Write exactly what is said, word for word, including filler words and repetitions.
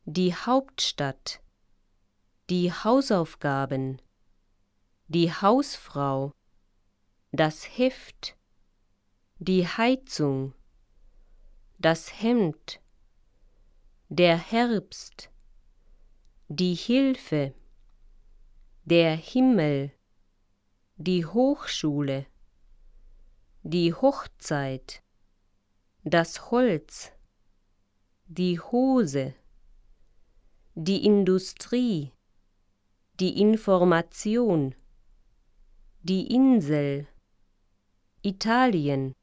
die Hauptstadt, die Hausaufgaben, die Hausfrau, das Heft, die Heizung, das Hemd, der Herbst, die Hilfe, der Himmel, die Hochschule, die Hochzeit, das Holz, die Hose, die Industrie, die Information, die Insel, Italien,